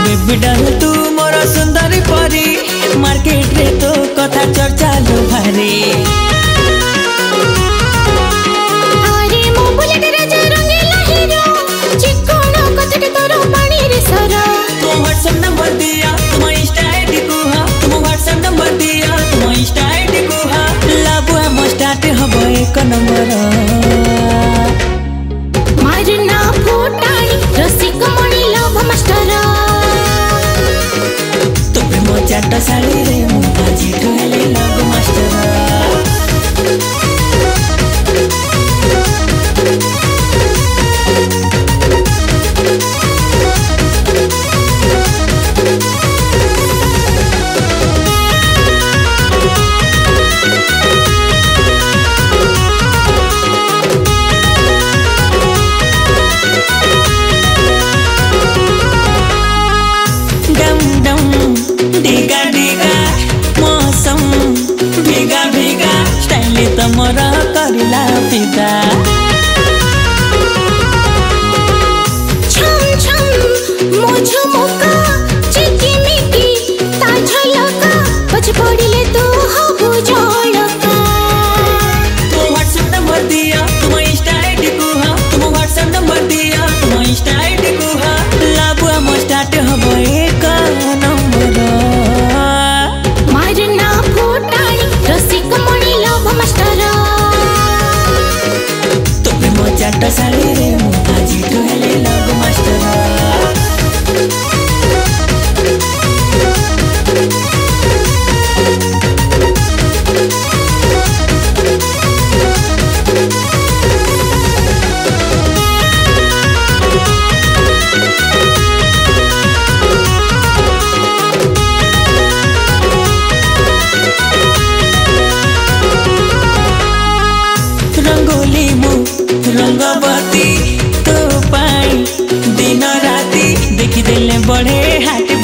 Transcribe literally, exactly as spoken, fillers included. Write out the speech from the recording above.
baby डाल तू मोर सुंदरी परी मार्केट रे तो कथा चर्चा लो भारी अरे मो बुलेट राजा रंगीला हीरो चिकोना कथटे तोरो पानी रे सरा तुम व्हाट्सएप नंबर दिया तुम इंस्टा आईडी को हा तुम व्हाट्सएप नंबर दिया तुम इंस्टा आईडी को हा लाबु हम स्टार्ट हबो एक नंबर मारना फुटाणी रसिक मणि लव मास्टर तुम मो चाट साड़ी रे मु आजी ठहले लव मास्टर डिगा डिगा मौसम भीगा भीगा स्टाइल तमरा करिला पिता छम छम मोझ मोका चिकिमिकी ता झलका पछ पड़िले तो हबु जळका तुम व्हाट्सएप नंबर दिया तुम इंस्टा आईडी को हा तुम व्हाट्सएप नंबर दिया तुम इंस्टा आईडी को हा लाबु हम स्टार्ट हबो एक नंबर मारना फुटाणी रसिक मणि लव मास्टर तुम मो चाट साड़ी रे मु आजी ठहले लव मास्टर रंगोली मु रंगवती तो पाई दिन राती देखी देले बड़े हाथ